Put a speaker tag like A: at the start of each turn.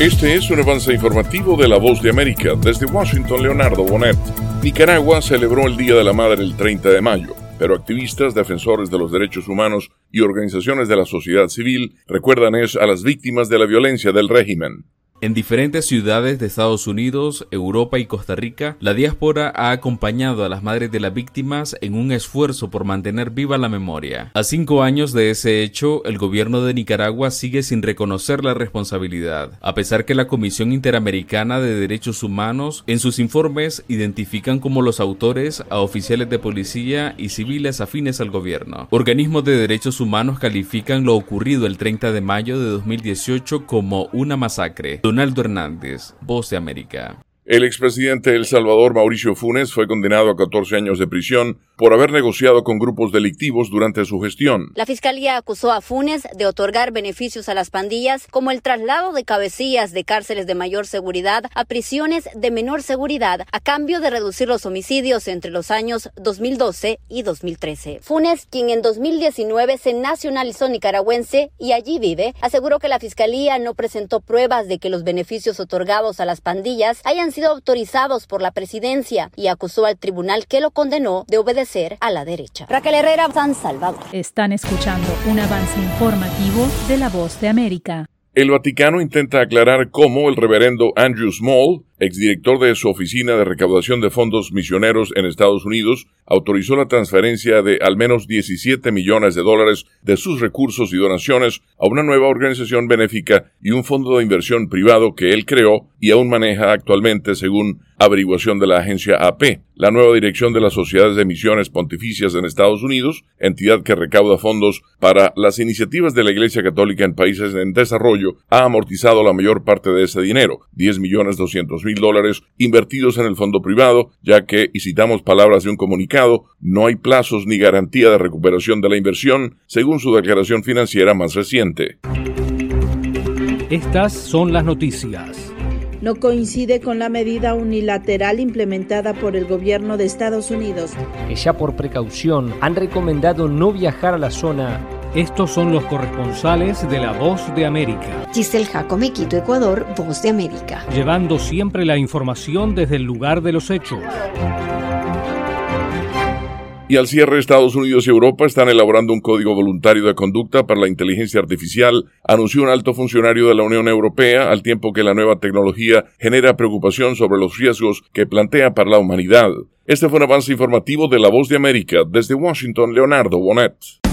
A: Este es un avance informativo de La Voz de América. Desde Washington, Leonardo Bonet. Nicaragua celebró el Día de la Madre el 30 de mayo, pero activistas, defensores de los derechos humanos y organizaciones de la sociedad civil recuerdan a las víctimas de la violencia del régimen.
B: En diferentes ciudades de Estados Unidos, Europa y Costa Rica, la diáspora ha acompañado a las madres de las víctimas en un esfuerzo por mantener viva la memoria. A 5 años de ese hecho, el gobierno de Nicaragua sigue sin reconocer la responsabilidad, a pesar que la Comisión Interamericana de Derechos Humanos en sus informes identifican como los autores a oficiales de policía y civiles afines al gobierno. Organismos de derechos humanos califican lo ocurrido el 30 de mayo de 2018 como una masacre. Donaldo Hernández, Voz de América.
A: El expresidente de El Salvador, Mauricio Funes, fue condenado a 14 años de prisión por haber negociado con grupos delictivos durante su gestión.
C: La Fiscalía acusó a Funes de otorgar beneficios a las pandillas, como el traslado de cabecillas de cárceles de mayor seguridad a prisiones de menor seguridad, a cambio de reducir los homicidios entre los años 2012 y 2013. Funes, quien en 2019 se nacionalizó nicaragüense y allí vive, aseguró que la Fiscalía no presentó pruebas de que los beneficios otorgados a las pandillas hayan sido autorizados por la presidencia y acusó al tribunal que lo condenó de obedecer a la derecha. Raquel Herrera, San Salvador.
D: Están escuchando un avance informativo de La Voz de América.
A: El Vaticano intenta aclarar cómo el reverendo Andrew Small, exdirector de su oficina de recaudación de fondos misioneros en Estados Unidos, autorizó la transferencia de al menos $17 millones de sus recursos y donaciones a una nueva organización benéfica y un fondo de inversión privado que él creó y aún maneja actualmente, según averiguación de la agencia AP. La nueva dirección de las Sociedades de Misiones Pontificias en Estados Unidos, entidad que recauda fondos para las iniciativas de la Iglesia Católica en países en desarrollo, ha amortizado la mayor parte de ese dinero, $10.200.000 invertidos en el fondo privado, ya que, y citamos palabras de un comunicado, no hay plazos ni garantía de recuperación de la inversión, según su declaración financiera más reciente.
E: Estas son las noticias.
F: No coincide con la medida unilateral implementada por el gobierno de Estados Unidos,
E: Que ya por precaución han recomendado no viajar a la zona. Estos son los corresponsales de La Voz de América.
G: Giselle Jacome, Quito, Ecuador, Voz de América.
E: Llevando siempre la información desde el lugar de los hechos.
A: Y al cierre, Estados Unidos y Europa están elaborando un código voluntario de conducta para la inteligencia artificial, anunció un alto funcionario de la Unión Europea, al tiempo que la nueva tecnología genera preocupación sobre los riesgos que plantea para la humanidad. Este fue un avance informativo de La Voz de América. Desde Washington, Leonardo Bonet.